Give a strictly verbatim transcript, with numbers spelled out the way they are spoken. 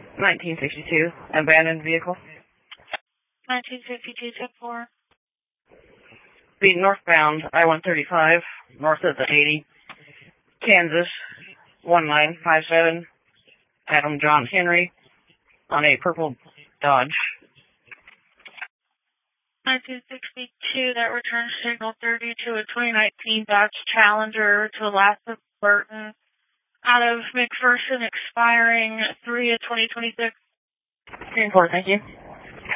nineteen sixty-two, abandoned vehicle. nineteen fifty-two, ten four. Be northbound I one thirty-five, north of the eighty, Kansas, one nine five seven, Adam John Henry, on a purple Dodge. nineteen sixty-two, that returns signal thirty to a twenty nineteen Dodge Challenger to Alaska Burton, out of McPherson, expiring three of twenty twenty-six. ten four, thank you.